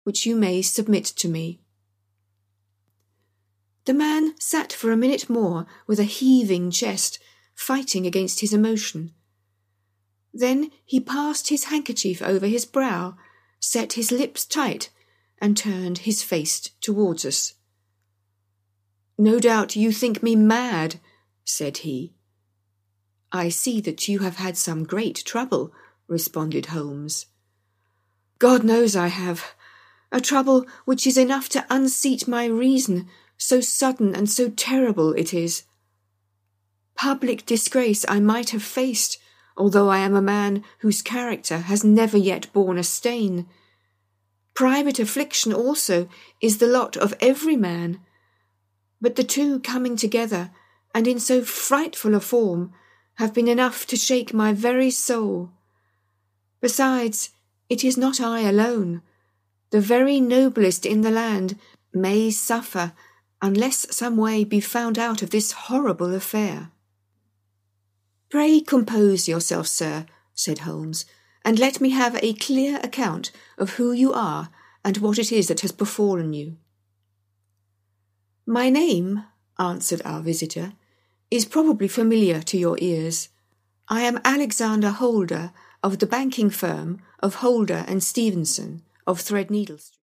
which you may submit to me." The man sat for a minute more with a heaving chest, fighting against his emotion. Then he passed his handkerchief over his brow, set his lips tight, and turned his face towards us. "No doubt you think me mad," said he. "I see that you have had some great trouble," responded Holmes. "God knows I have. A trouble which is enough to unseat my reason, so sudden and so terrible it is. Public disgrace I might have faced, although I am a man whose character has never yet borne a stain. Private affliction also is the lot of every man. But the two coming together, and in so frightful a form, have been enough to shake my very soul. Besides, it is not I alone. The very noblest in the land may suffer unless some way be found out of this horrible affair." "Pray compose yourself, sir," said Holmes, "and let me have a clear account of who you are and what it is that has befallen you." "My name," answered our visitor, "is probably familiar to your ears. I am Alexander Holder, of the banking firm of Holder and Stevenson, of Threadneedle Street."